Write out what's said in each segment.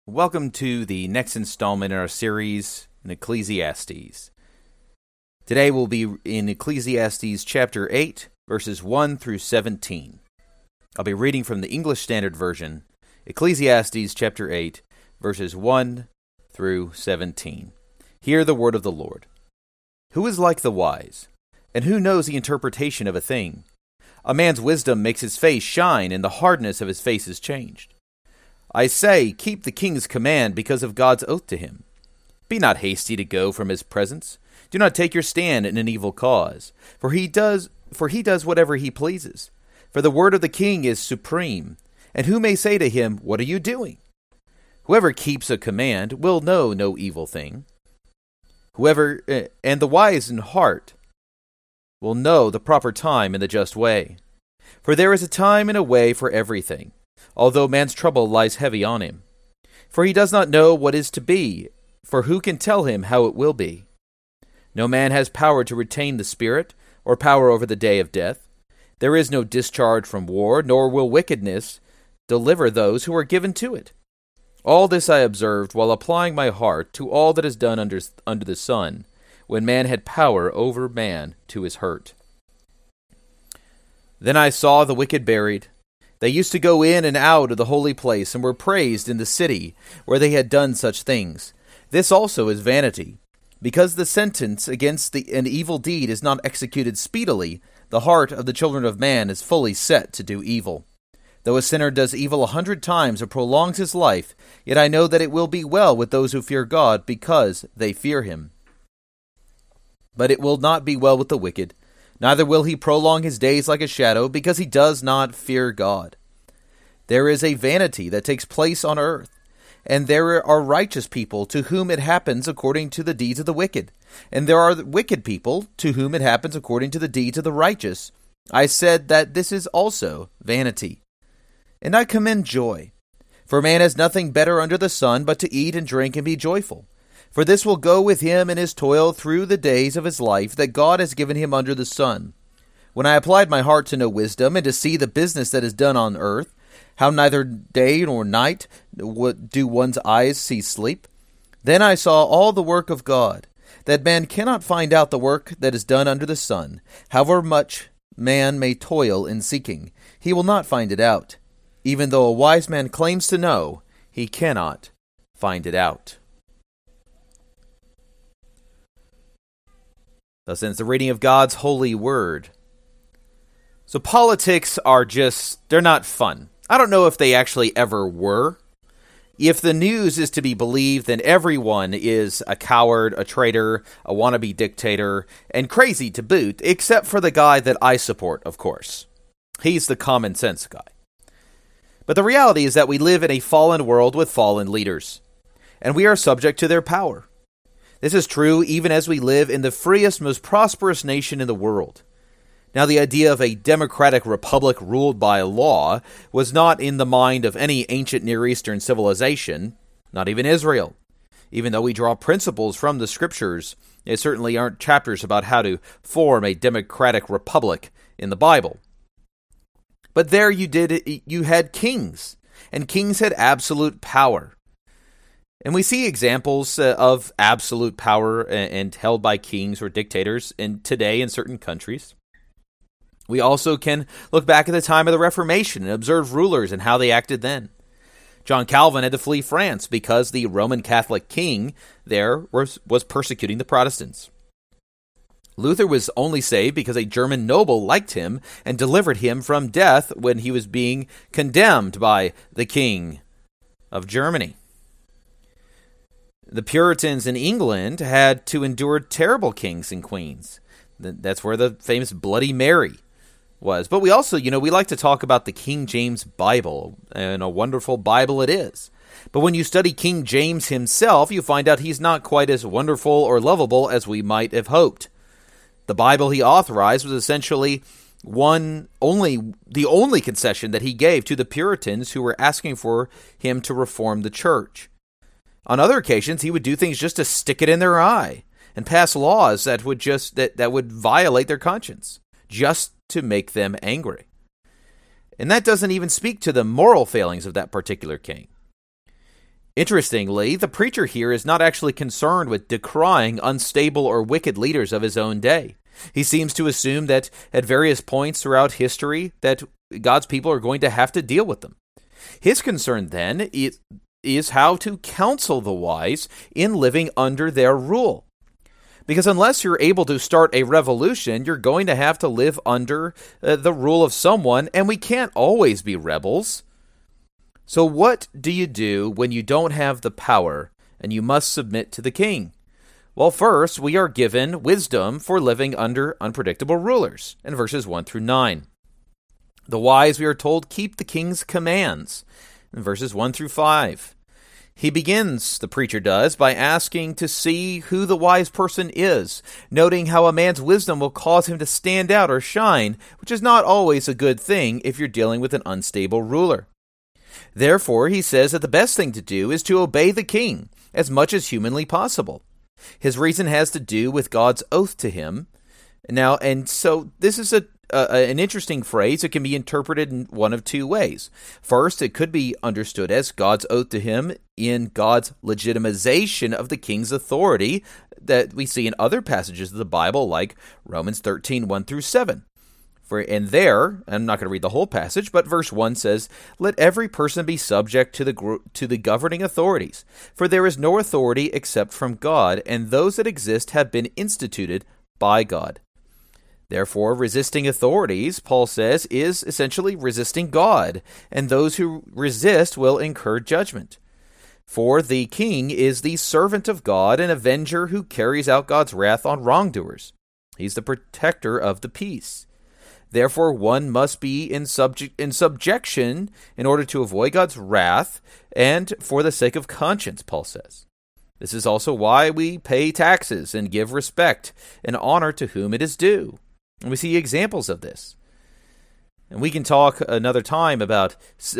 Welcome to the next installment in our series in Ecclesiastes. Today we'll be in Ecclesiastes chapter 8, verses 1 through 17. I'll be reading from the English Standard Version, Ecclesiastes chapter 8, verses 1 through 17. Hear the word of the Lord. Who is like the wise, and who knows the interpretation of a thing? A man's wisdom makes his face shine, and the hardness of his face is changed. I say, keep the king's command because of God's oath to him. Be not hasty to go from his presence. Do not take your stand in an evil cause, for he does whatever he pleases. For the word of the king is supreme, and who may say to him, "What are you doing?" Whoever keeps a command will know no evil thing. And the wise in heart will know the proper time and the just way. For there is a time and a way for everything, although man's trouble lies heavy on him. For he does not know what is to be, for who can tell him how it will be? No man has power to retain the spirit, or power over the day of death. There is no discharge from war, nor will wickedness deliver those who are given to it. All this I observed while applying my heart to all that is done under the sun, when man had power over man to his hurt. Then I saw the wicked buried. They used to go in and out of the holy place, and were praised in the city where they had done such things. This also is vanity. Because the sentence against an evil deed is not executed speedily, the heart of the children of man is fully set to do evil. Though a sinner does evil 100 times or prolongs his life, yet I know that it will be well with those who fear God, because they fear him. But it will not be well with the wicked, neither will he prolong his days like a shadow, because he does not fear God. There is a vanity that takes place on earth, and there are righteous people to whom it happens according to the deeds of the wicked, and there are wicked people to whom it happens according to the deeds of the righteous. I said that this is also vanity. And I commend joy. For man has nothing better under the sun but to eat and drink and be joyful. For this will go with him in his toil through the days of his life that God has given him under the sun. When I applied my heart to know wisdom and to see the business that is done on earth, how neither day nor night do one's eyes see sleep, then I saw all the work of God, that man cannot find out the work that is done under the sun. However much man may toil in seeking, he will not find it out. Even though a wise man claims to know, he cannot find it out. Thus ends the reading of God's holy word. So politics they're not fun. I don't know if they actually ever were. If the news is to be believed, then everyone is a coward, a traitor, a wannabe dictator, and crazy to boot, except for the guy that I support, of course. He's the common sense guy. But the reality is that we live in a fallen world with fallen leaders, and we are subject to their power. This is true even as we live in the freest, most prosperous nation in the world. Now, the idea of a democratic republic ruled by law was not in the mind of any ancient Near Eastern civilization, not even Israel. Even though we draw principles from the scriptures, there certainly aren't chapters about how to form a democratic republic in the Bible. But there you had kings, and kings had absolute power. And we see examples of absolute power and held by kings or dictators today in certain countries. We also can look back at the time of the Reformation and observe rulers and how they acted then. John Calvin had to flee France because the Roman Catholic king there was persecuting the Protestants. Luther was only saved because a German noble liked him and delivered him from death when he was being condemned by the King of Germany. The Puritans in England had to endure terrible kings and queens. That's where the famous Bloody Mary was. But we also, we like to talk about the King James Bible, and a wonderful Bible it is. But when you study King James himself, you find out he's not quite as wonderful or lovable as we might have hoped. The Bible he authorized was essentially the only concession that he gave to the Puritans who were asking for him to reform the church. On other occasions, he would do things just to stick it in their eye and pass laws that would violate their conscience, just to make them angry. And that doesn't even speak to the moral failings of that particular king. Interestingly, the preacher here is not actually concerned with decrying unstable or wicked leaders of his own day. He seems to assume that at various points throughout history that God's people are going to have to deal with them. His concern then is how to counsel the wise in living under their rule. Because unless you're able to start a revolution, you're going to have to live under the rule of someone, and we can't always be rebels. So what do you do when you don't have the power and you must submit to the king? Well, first, we are given wisdom for living under unpredictable rulers in verses 1 through 9. The wise, we are told, keep the king's commands in verses 1 through 5. He begins, the preacher does, by asking to see who the wise person is, noting how a man's wisdom will cause him to stand out or shine, which is not always a good thing if you're dealing with an unstable ruler. Therefore, he says that the best thing to do is to obey the king as much as humanly possible. His reason has to do with God's oath to him. Now, and so this is an interesting phrase. It can be interpreted in one of two ways. First, it could be understood as God's oath to him in God's legitimization of the king's authority that we see in other passages of the Bible, like Romans 13, 1 through 7. And there, I'm not going to read the whole passage, but verse 1 says, "Let every person be subject to the governing authorities, for there is no authority except from God, and those that exist have been instituted by God." Therefore, resisting authorities, Paul says, is essentially resisting God, and those who resist will incur judgment. For the king is the servant of God, an avenger who carries out God's wrath on wrongdoers. He's the protector of the peace. Therefore, one must be in subjection in order to avoid God's wrath and for the sake of conscience, Paul says. This is also why we pay taxes and give respect and honor to whom it is due. And we see examples of this. And we can talk another time about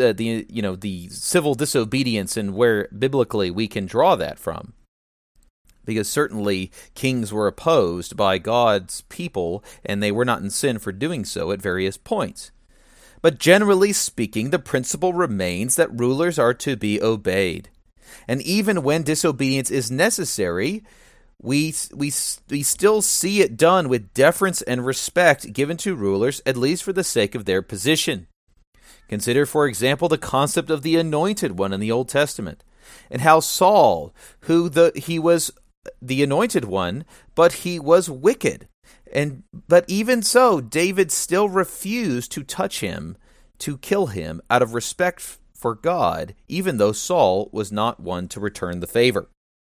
the civil disobedience and where biblically we can draw that from. Because certainly kings were opposed by God's people, and they were not in sin for doing so at various points. But generally speaking, the principle remains that rulers are to be obeyed. And even when disobedience is necessary, we still see it done with deference and respect given to rulers, at least for the sake of their position. Consider, for example, the concept of the anointed one in the Old Testament, and how Saul, he was the anointed one, but he was wicked. But even so, David still refused to touch him, to kill him, out of respect for God, even though Saul was not one to return the favor.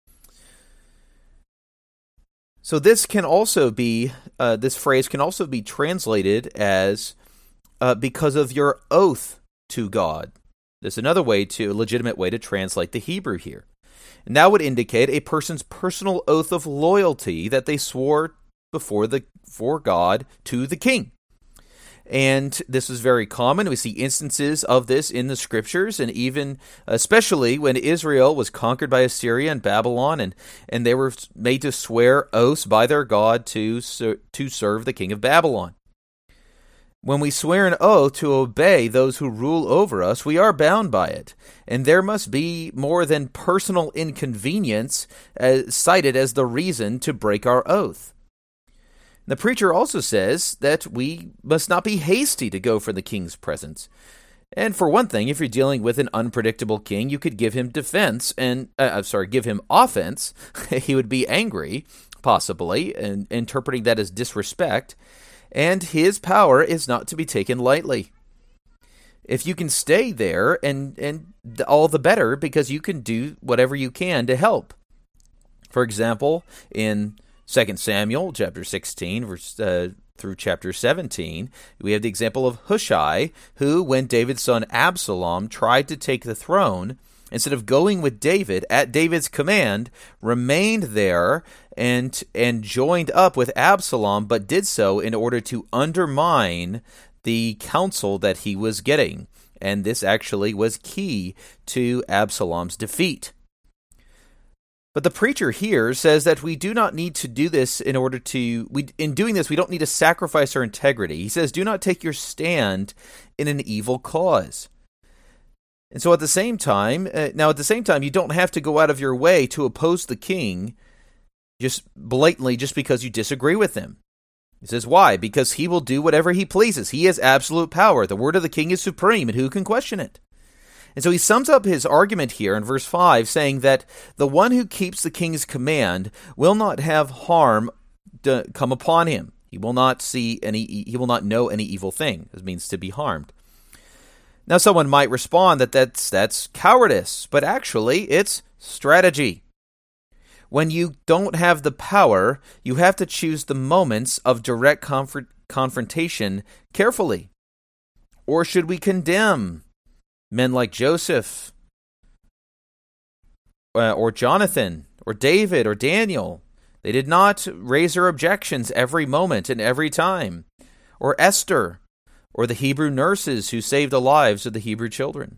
So this can also be, this phrase can also be translated as because of your oath to God. There's another way a legitimate way to translate the Hebrew here. And that would indicate a person's personal oath of loyalty that they swore before God to the king. And this is very common. We see instances of this in the scriptures, and even especially when Israel was conquered by Assyria and Babylon, and they were made to swear oaths by their God to serve the king of Babylon. When we swear an oath to obey those who rule over us, we are bound by it, and there must be more than personal inconvenience cited as the reason to break our oath. The preacher also says that we must not be hasty to go for the king's presence. And for one thing, if you're dealing with an unpredictable king, you could give him give him offense. He would be angry, possibly, and interpreting that as disrespect. And his power is not to be taken lightly. If you can stay there, and all the better, because you can do whatever you can to help. For example, in 2 Samuel chapter 16, through chapter 17, we have the example of Hushai, who, when David's son Absalom tried to take the throne, instead of going with David at David's command, remained there and joined up with Absalom, but did so in order to undermine the counsel that he was getting. And this actually was key to Absalom's defeat. But the preacher here says that we do not need to do this in doing this, we don't need to sacrifice our integrity. He says, do not take your stand in an evil cause. And so at the same time, you don't have to go out of your way to oppose the king just blatantly just because you disagree with him. He says, why? Because he will do whatever he pleases. He has absolute power. The word of the king is supreme, and who can question it? And so he sums up his argument here in verse 5, saying that the one who keeps the king's command will not have harm come upon him. He will not know any evil thing. This means to be harmed. Now someone might respond that that's cowardice, but actually it's strategy. When you don't have the power, you have to choose the moments of direct confrontation carefully. Or should we condemn men like Joseph, or Jonathan, or David, or Daniel? They did not raise their objections every moment and every time. Or Esther, or the Hebrew nurses who saved the lives of the Hebrew children.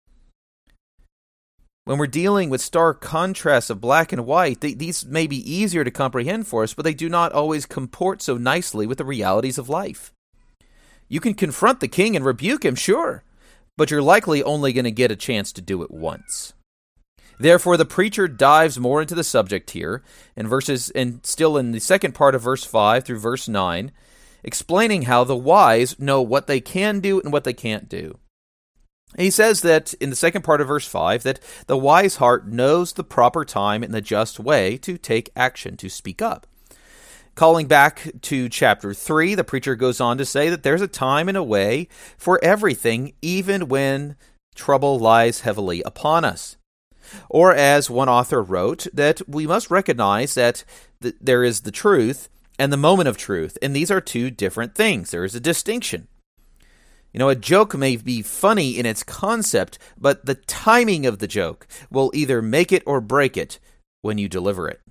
When we're dealing with stark contrasts of black and white, these may be easier to comprehend for us, but they do not always comport so nicely with the realities of life. You can confront the king and rebuke him, sure, but you're likely only going to get a chance to do it once. Therefore, the preacher dives more into the subject here, and still in the second part of verse 5 through verse 9, explaining how the wise know what they can do and what they can't do. He says that in the second part of verse 5 that the wise heart knows the proper time and the just way to take action, to speak up. Calling back to chapter 3, the preacher goes on to say that there's a time and a way for everything, even when trouble lies heavily upon us. Or as one author wrote, that we must recognize that there is the truth and the moment of truth, and these are two different things. There is a distinction. A joke may be funny in its concept, but the timing of the joke will either make it or break it when you deliver it.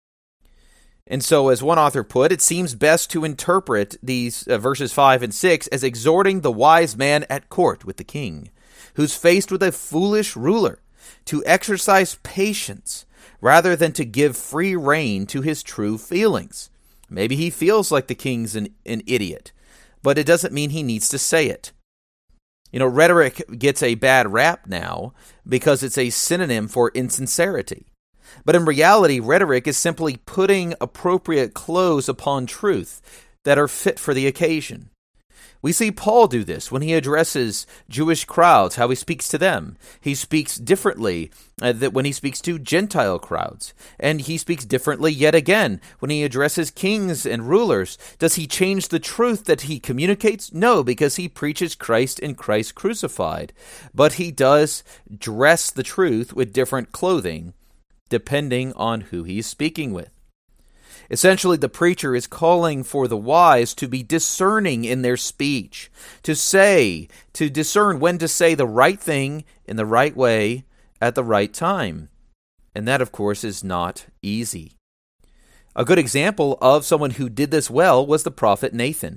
And so, as one author put, it seems best to interpret these verses 5 and 6 as exhorting the wise man at court with the king, who's faced with a foolish ruler, to exercise patience rather than to give free rein to his true feelings. Maybe he feels like the king's an idiot, but it doesn't mean he needs to say it. Rhetoric gets a bad rap now because it's a synonym for insincerity. But in reality, rhetoric is simply putting appropriate clothes upon truth that are fit for the occasion. We see Paul do this when he addresses Jewish crowds, how he speaks to them. He speaks differently when he speaks to Gentile crowds. And he speaks differently yet again when he addresses kings and rulers. Does he change the truth that he communicates? No, because he preaches Christ and Christ crucified. But he does dress the truth with different clothing, depending on who he's speaking with. Essentially, the preacher is calling for the wise to be discerning in their speech, to discern when to say the right thing in the right way at the right time. And that, of course, is not easy. A good example of someone who did this well was the prophet Nathan.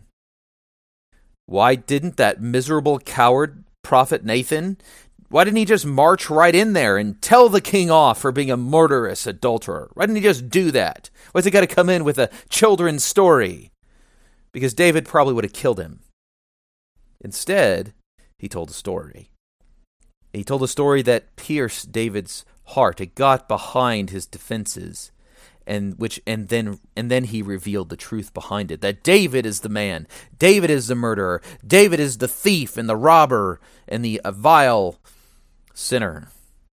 Why didn't that miserable coward prophet Nathan, why didn't he just march right in there and tell the king off for being a murderous adulterer? Why didn't he just do that? Why's he got to come in with a children's story? Because David probably would have killed him. Instead, he told a story. He told a story that pierced David's heart. It got behind his defenses, and then he revealed the truth behind it. That David is the man. David is the murderer. David is the thief and the robber and the vile sinner.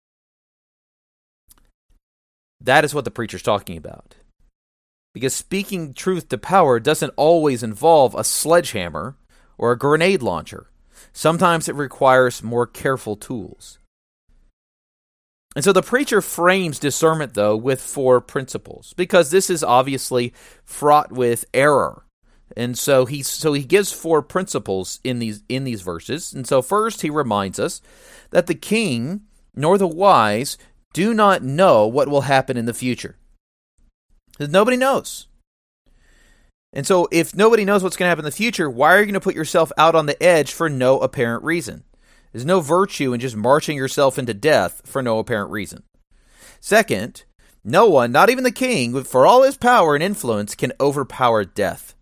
That is what the preacher's talking about. Because speaking truth to power doesn't always involve a sledgehammer or a grenade launcher. Sometimes it requires more careful tools. And so the preacher frames discernment, though, with 4 principles, because this is obviously fraught with error. And so he gives 4 principles in these verses. And so first he reminds us that the king nor the wise do not know what will happen in the future. Because nobody knows. And so if nobody knows what's going to happen in the future, why are you going to put yourself out on the edge for no apparent reason? There's no virtue in just marching yourself into death for no apparent reason. Second, no one, not even the king, for all his power and influence, can overpower death.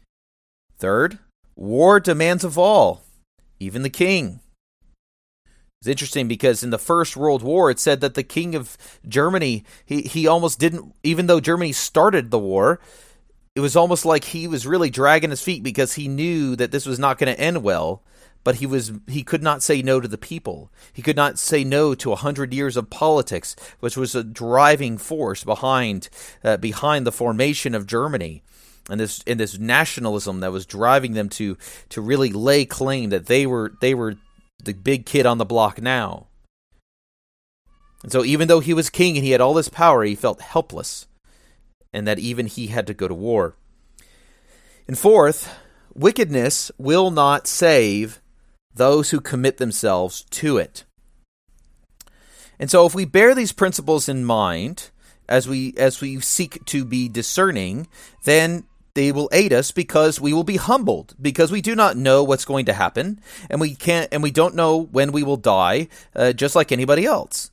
Third, war demands of all, even the king. It's interesting because in the First World War, it said that the king of Germany, he almost didn't, even though Germany started the war, it was almost like he was really dragging his feet because he knew that this was not going to end well, but he could not say no to the people. He could not say no to 100 years of politics, which was a driving force behind the formation of Germany. And this nationalism that was driving them to really lay claim that they were the big kid on the block now. And so even though he was king and he had all this power, he felt helpless, and that even he had to go to war. And fourth, wickedness will not save those who commit themselves to it. And so if we bear these principles in mind as we seek to be discerning, then they will aid us because we will be humbled, because we do not know what's going to happen, and we don't know when we will die, just like anybody else.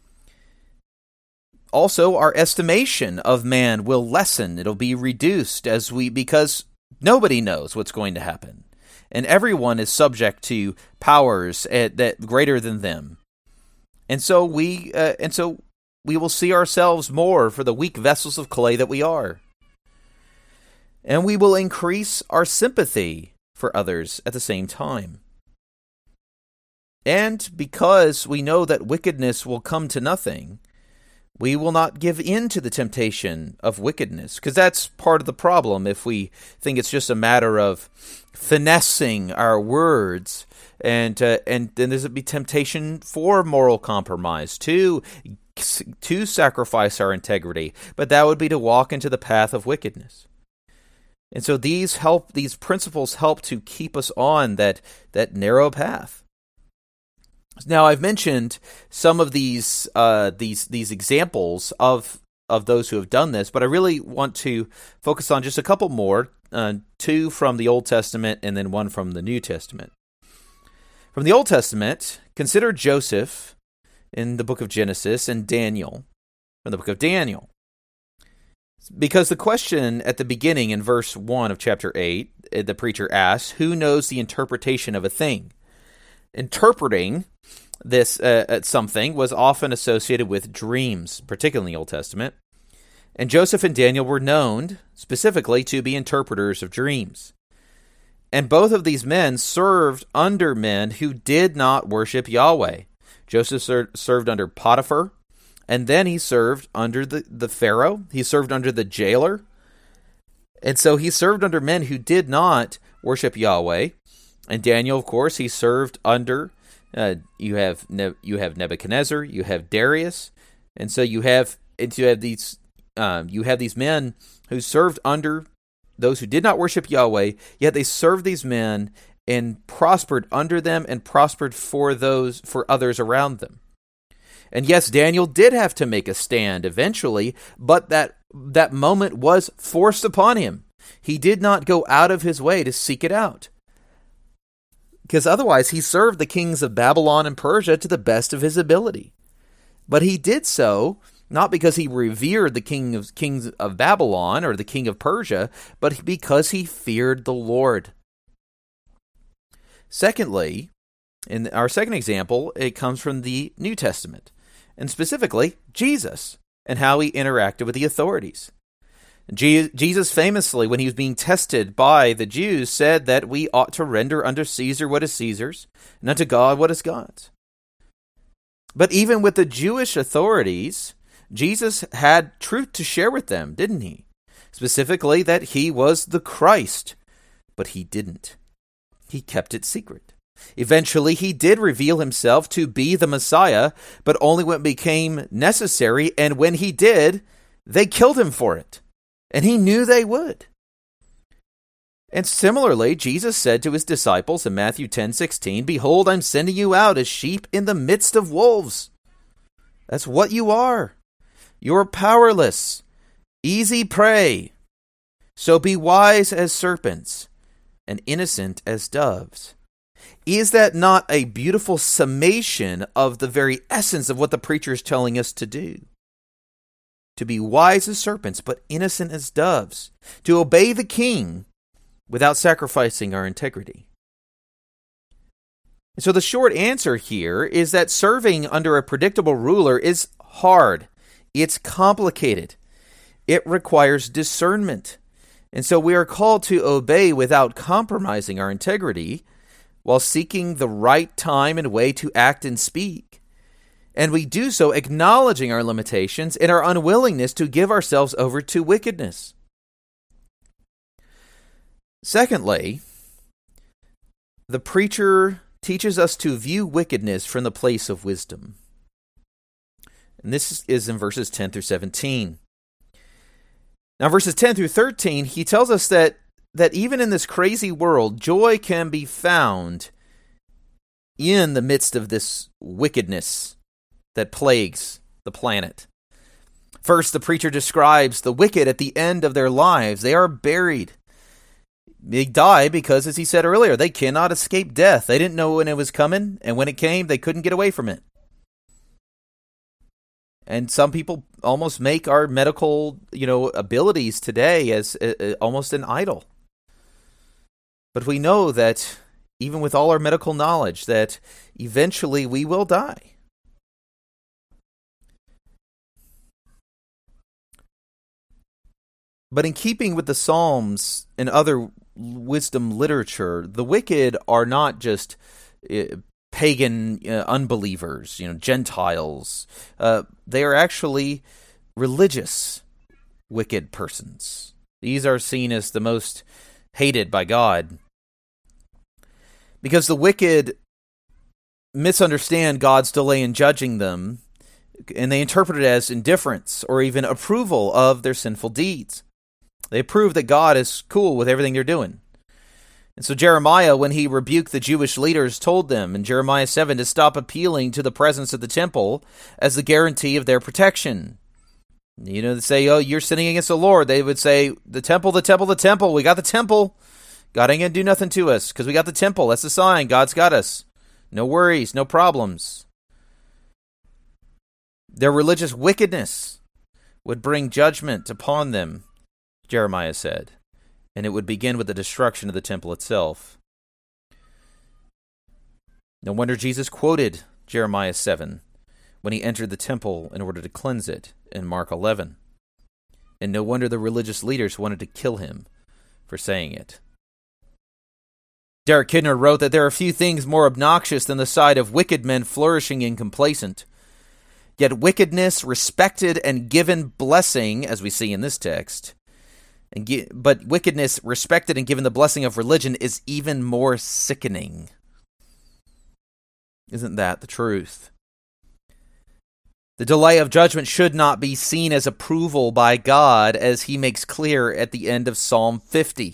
Also, our estimation of man will lessen; it'll be reduced because nobody knows what's going to happen, and everyone is subject to powers that greater than them, and so we will see ourselves more for the weak vessels of clay that we are. And we will increase our sympathy for others at the same time. And because we know that wickedness will come to nothing, we will not give in to the temptation of wickedness, because that's part of the problem if we think it's just a matter of finessing our words, and then there's be temptation for moral compromise, to sacrifice our integrity, but that would be to walk into the path of wickedness. And so these principles help to keep us on that narrow path. Now, I've mentioned some of these examples of those who have done this, but I really want to focus on just a couple more, two from the Old Testament and then one from the New Testament. From the Old Testament, consider Joseph in the book of Genesis and Daniel from the book of Daniel. Because the question at the beginning in verse 1 of chapter 8, the preacher asks, who knows the interpretation of a thing? Interpreting this something was often associated with dreams, particularly in the Old Testament. And Joseph and Daniel were known specifically to be interpreters of dreams. And both of these men served under men who did not worship Yahweh. Joseph served under Potiphar, and then he served under the Pharaoh. He served under the jailer. And so he served under men who did not worship Yahweh. And Daniel, of course, he served under, you have Nebuchadnezzar, you have Darius. And so you have these men who served under those who did not worship Yahweh, yet they served these men and prospered under them and prospered for others around them. And yes, Daniel did have to make a stand eventually, but that moment was forced upon him. He did not go out of his way to seek it out, because otherwise he served the kings of Babylon and Persia to the best of his ability. But he did so not because he revered the kings of Babylon or the king of Persia, but because he feared the Lord. Secondly, in our second example, it comes from the New Testament, and specifically Jesus and how he interacted with the authorities. Jesus famously, when he was being tested by the Jews, said that we ought to render unto Caesar what is Caesar's, and unto God what is God's. But even with the Jewish authorities, Jesus had truth to share with them, didn't he? Specifically that he was the Christ, but he didn't. He kept it secret. Eventually, he did reveal himself to be the Messiah, but only when it became necessary, and when he did, they killed him for it. And he knew they would. And similarly, Jesus said to his disciples in Matthew 10:16, "Behold, I'm sending you out as sheep in the midst of wolves." That's what you are. You're powerless, easy prey. So be wise as serpents and innocent as doves. Is that not a beautiful summation of the very essence of what the preacher is telling us to do? To be wise as serpents, but innocent as doves. To obey the king without sacrificing our integrity. So the short answer here is that serving under a predictable ruler is hard. It's complicated. It requires discernment. And so we are called to obey without compromising our integrity, while seeking the right time and way to act and speak. And we do so acknowledging our limitations and our unwillingness to give ourselves over to wickedness. Secondly, the preacher teaches us to view wickedness from the place of wisdom. And this is in verses 10 through 17. Now, verses 10 through 13, he tells us that even in this crazy world, joy can be found in the midst of this wickedness that plagues the planet. First, the preacher describes the wicked at the end of their lives. They are buried. They die because, as he said earlier, they cannot escape death. They didn't know when it was coming, and when it came, they couldn't get away from it. And some people almost make our medical, abilities today as almost an idol. But we know that even with all our medical knowledge, that eventually we will die. But in keeping with the Psalms and other wisdom literature, the wicked are not just pagan unbelievers, Gentiles. They are actually religious wicked persons. These are seen as the most hated by God, because the wicked misunderstand God's delay in judging them, and they interpret it as indifference or even approval of their sinful deeds. They prove that God is cool with everything they're doing. And so Jeremiah, when he rebuked the Jewish leaders, told them in Jeremiah 7 to stop appealing to the presence of the temple as the guarantee of their protection. They say, oh, you're sinning against the Lord. They would say, the temple, the temple, the temple. We got the temple. God ain't going to do nothing to us because we got the temple. That's the sign. God's got us. No worries, no problems. Their religious wickedness would bring judgment upon them, Jeremiah said. And it would begin with the destruction of the temple itself. No wonder Jesus quoted Jeremiah 7 when he entered the temple in order to cleanse it in Mark 11. And no wonder the religious leaders wanted to kill him for saying it. Derek Kidner wrote that there are few things more obnoxious than the sight of wicked men flourishing and complacent. Yet wickedness, respected and given blessing, as we see in this text, but wickedness, respected and given the blessing of religion, is even more sickening. Isn't that the truth? The delay of judgment should not be seen as approval by God, as he makes clear at the end of Psalm 50.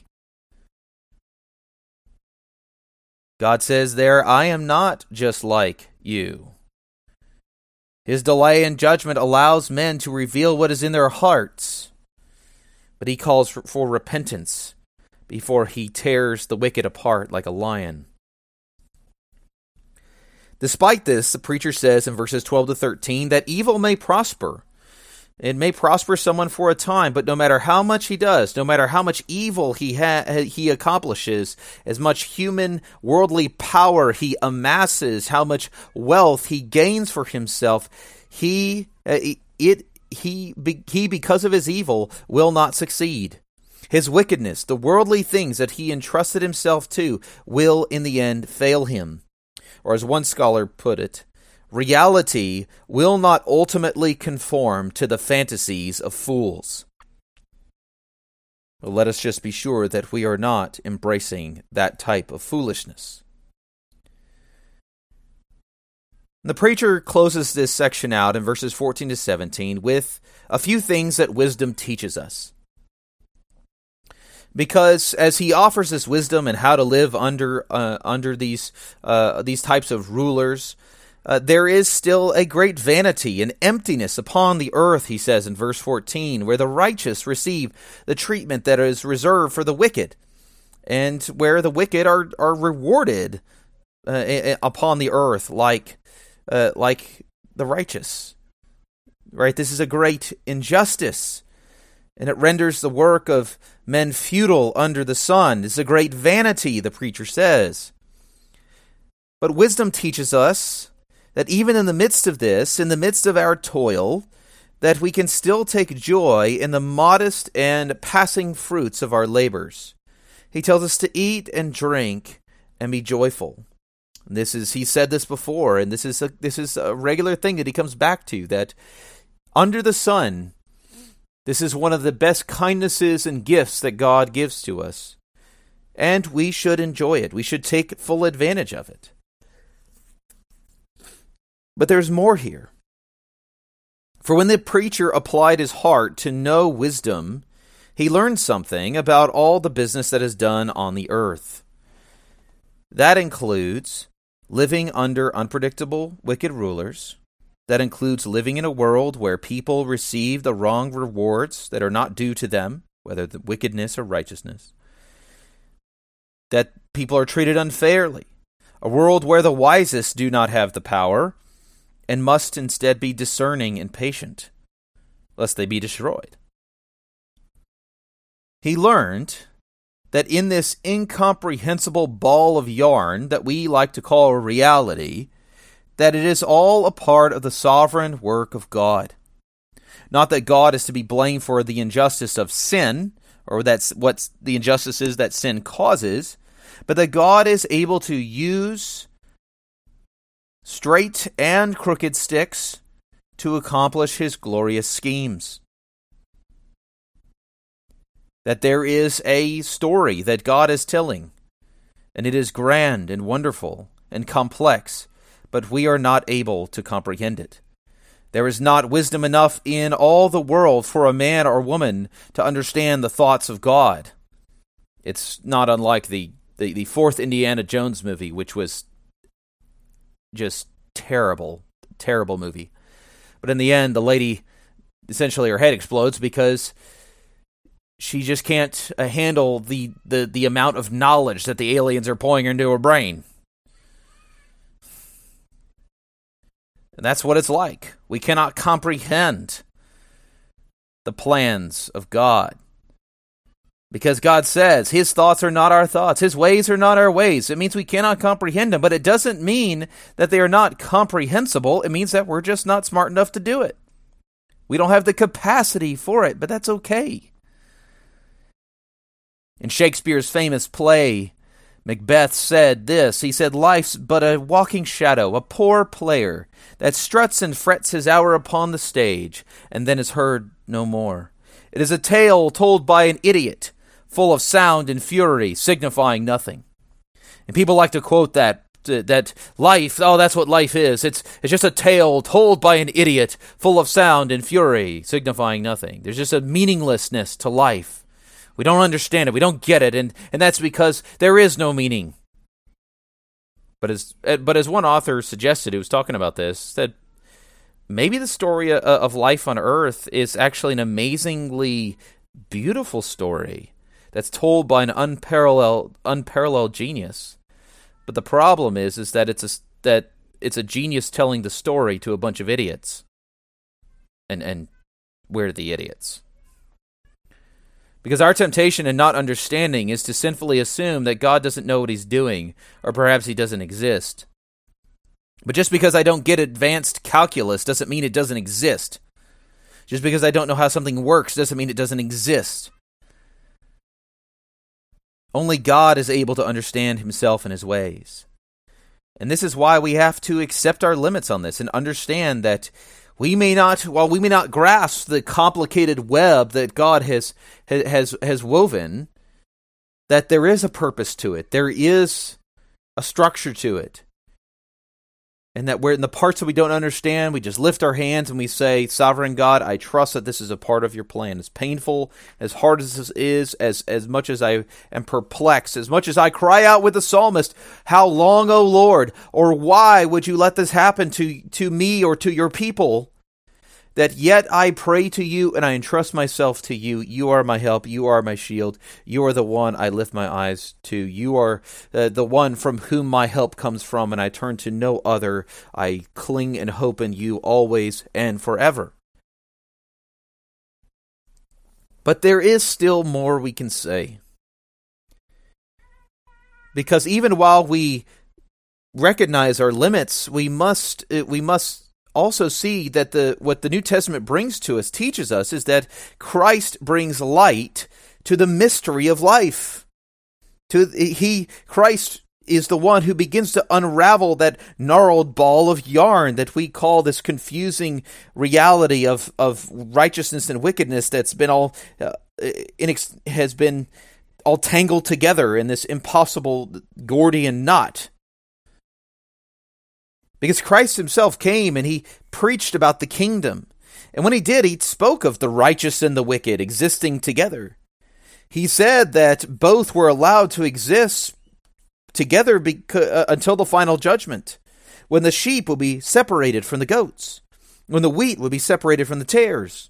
God says there, I am not just like you. His delay in judgment allows men to reveal what is in their hearts. But he calls for repentance before he tears the wicked apart like a lion. Despite this, the preacher says in verses 12 to 13 that evil may prosper. It may prosper someone for a time, but no matter how much he does, no matter how much evil he accomplishes, as much human worldly power he amasses, how much wealth he gains for himself, he because of his evil will not succeed. His wickedness, the worldly things that he entrusted himself to, will in the end fail him. Or as one scholar put it, reality will not ultimately conform to the fantasies of fools. Well, let us just be sure that we are not embracing that type of foolishness. The preacher closes this section out in verses 14 to 17 with a few things that wisdom teaches us. Because as he offers this wisdom and how to live under these types of rulers, there is still a great vanity and emptiness upon the earth, he says in verse 14, where the righteous receive the treatment that is reserved for the wicked, and where the wicked are rewarded upon the earth like the righteous. Right? This is a great injustice, and it renders the work of men futile under the sun. It's a great vanity, the preacher says. But wisdom teaches us that even in the midst of this, in the midst of our toil, that we can still take joy in the modest and passing fruits of our labors. He tells us to eat and drink and be joyful. He said this before, and this is a regular thing that he comes back to, that under the sun, this is one of the best kindnesses and gifts that God gives to us. And we should enjoy it. We should take full advantage of it. But there's more here. For when the preacher applied his heart to know wisdom, he learned something about all the business that is done on the earth. That includes living under unpredictable, wicked rulers. That includes living in a world where people receive the wrong rewards that are not due to them, whether the wickedness or righteousness. That people are treated unfairly. A world where the wisest do not have the power and must instead be discerning and patient, lest they be destroyed. He learned that in this incomprehensible ball of yarn that we like to call a reality, that it is all a part of the sovereign work of God. Not that God is to be blamed for the injustice of sin, or that's what the injustice is that sin causes, but that God is able to use straight and crooked sticks to accomplish his glorious schemes. That there is a story that God is telling, and it is grand and wonderful and complex, but we are not able to comprehend it. There is not wisdom enough in all the world for a man or woman to understand the thoughts of God. It's not unlike the fourth Indiana Jones movie, which was just terrible movie. But in the end, the lady, essentially her head explodes because she just can't handle the amount of knowledge that the aliens are pouring into her brain. And that's what it's like. We cannot comprehend the plans of God. Because God says his thoughts are not our thoughts. His ways are not our ways. It means we cannot comprehend them, but it doesn't mean that they are not comprehensible. It means that we're just not smart enough to do it. We don't have the capacity for it, but that's okay. In Shakespeare's famous play, Macbeth said this. He said, "Life's but a walking shadow, a poor player, that struts and frets his hour upon the stage, and then is heard no more. It is a tale told by an idiot, full of sound and fury, signifying nothing." And people like to quote that life, that's what life is. It's just a tale told by an idiot, full of sound and fury, signifying nothing. There's just a meaninglessness to life. We don't understand it. We don't get it. And that's because there is no meaning. But as one author suggested, who was talking about this, said maybe the story of life on Earth is actually an amazingly beautiful story that's told by an unparalleled genius. But the problem is that it's a genius telling the story to a bunch of idiots. And we're the idiots. Because our temptation in not understanding is to sinfully assume that God doesn't know what he's doing, or perhaps he doesn't exist. But just because I don't get advanced calculus doesn't mean it doesn't exist. Just because I don't know how something works doesn't mean it doesn't exist. Only God is able to understand himself and his ways. And this is why we have to accept our limits on this and understand that while we may not grasp the complicated web that God has woven, that there is a purpose to it. There is a structure to it. And that we're in the parts that we don't understand, we just lift our hands and we say, "Sovereign God, I trust that this is a part of your plan." As painful, as hard as this is, as much as I am perplexed, as much as I cry out with the psalmist, "How long, O Lord?" or "Why would you let this happen to me or to your people?" That yet I pray to you and I entrust myself to you. You are my help. You are my shield. You are the one I lift my eyes to. You are the one from whom my help comes from, and I turn to no other. I cling and hope in you always and forever. But there is still more we can say. Because even while we recognize our limits, we must also see that what the New Testament brings to us, teaches us, is that Christ brings light to the mystery of life. Christ is the one who begins to unravel that gnarled ball of yarn that we call this confusing reality of righteousness and wickedness that's been has been all tangled together in this impossible Gordian knot. Because Christ himself came and he preached about the kingdom. And when he did, he spoke of the righteous and the wicked existing together. He said that both were allowed to exist together until the final judgment, when the sheep will be separated from the goats, when the wheat will be separated from the tares.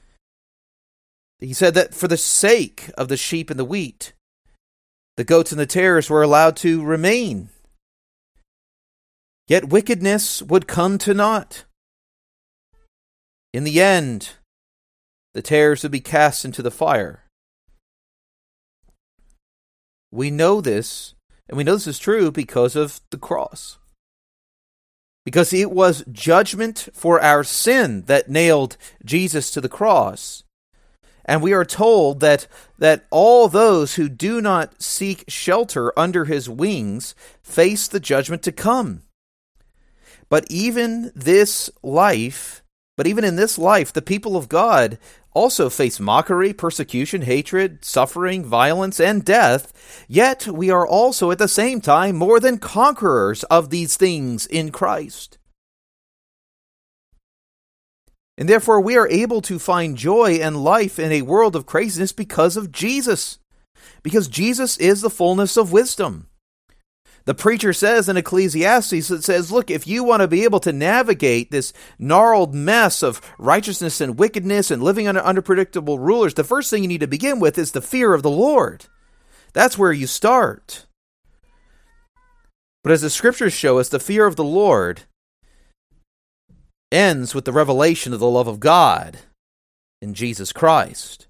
He said that for the sake of the sheep and the wheat, the goats and the tares were allowed to remain. Yet wickedness would come to naught. In the end, the tares would be cast into the fire. We know this, and we know this is true because of the cross. Because it was judgment for our sin that nailed Jesus to the cross. And we are told that all those who do not seek shelter under his wings face the judgment to come. But even in this life, the people of God also face mockery, persecution, hatred, suffering, violence, and death. Yet we are also at the same time more than conquerors of these things in Christ. And therefore we are able to find joy and life in a world of craziness because of Jesus. Because Jesus is the fullness of wisdom. The preacher says in Ecclesiastes, it says, look, if you want to be able to navigate this gnarled mess of righteousness and wickedness and living under unpredictable rulers, the first thing you need to begin with is the fear of the Lord. That's where you start. But as the scriptures show us, the fear of the Lord ends with the revelation of the love of God in Jesus Christ.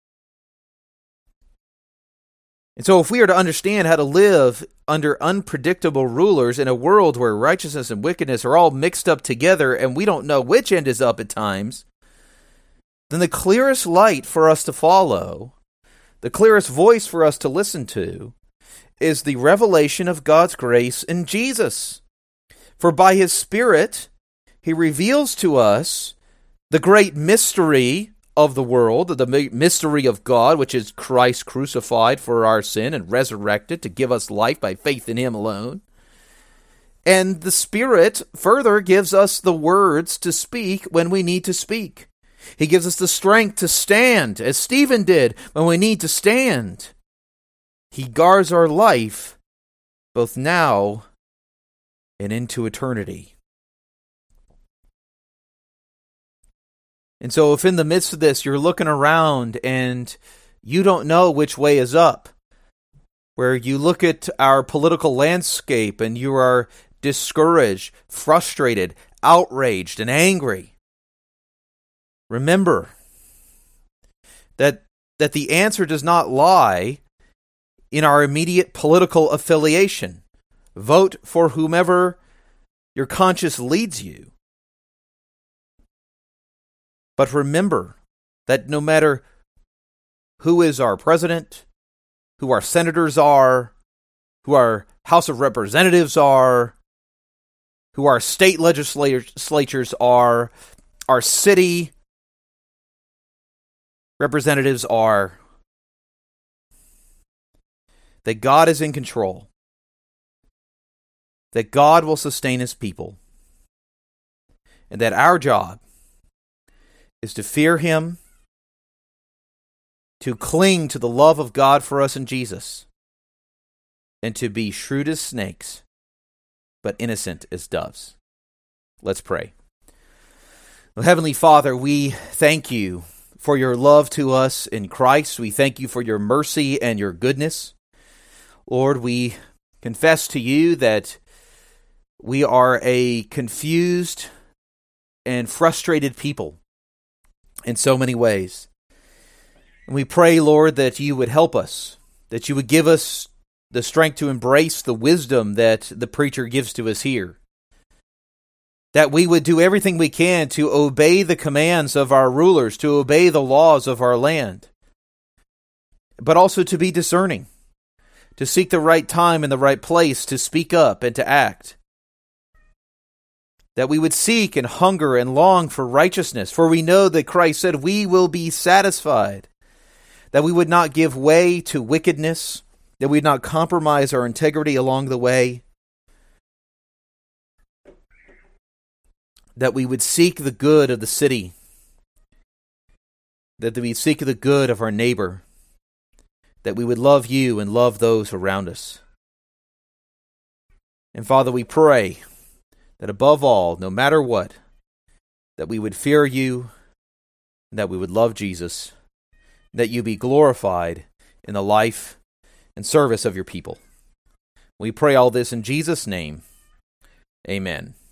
And so if we are to understand how to live under unpredictable rulers in a world where righteousness and wickedness are all mixed up together and we don't know which end is up at times, then the clearest light for us to follow, the clearest voice for us to listen to, is the revelation of God's grace in Jesus. For by his Spirit, he reveals to us the great mystery of the world, the mystery of God, which is Christ crucified for our sin and resurrected to give us life by faith in him alone. And the Spirit further gives us the words to speak when we need to speak. He gives us the strength to stand, as Stephen did when we need to stand. He guards our life both now and into eternity. And so if in the midst of this you're looking around and you don't know which way is up, where you look at our political landscape and you are discouraged, frustrated, outraged, and angry, remember that the answer does not lie in our immediate political affiliation. Vote for whomever your conscience leads you. But remember that no matter who is our president, who our senators are, who our House of Representatives are, who our state legislatures are, our city representatives are, that God is in control, that God will sustain his people, and that our job is to fear him, to cling to the love of God for us in Jesus, and to be shrewd as snakes, but innocent as doves. Let's pray. Well, Heavenly Father, we thank you for your love to us in Christ. We thank you for your mercy and your goodness. Lord, we confess to you that we are a confused and frustrated people in so many ways. And we pray, Lord, that you would help us, that you would give us the strength to embrace the wisdom that the preacher gives to us here. That we would do everything we can to obey the commands of our rulers, to obey the laws of our land, but also to be discerning, to seek the right time and the right place to speak up and to act. That we would seek and hunger and long for righteousness, for we know that Christ said we will be satisfied. That we would not give way to wickedness, that we would not compromise our integrity along the way, that we would seek the good of the city, that we seek the good of our neighbor, that we would love you and love those around us. And Father, we pray that above all, no matter what, that we would fear you, and that we would love Jesus, and that you be glorified in the life and service of your people. We pray all this in Jesus' name. Amen.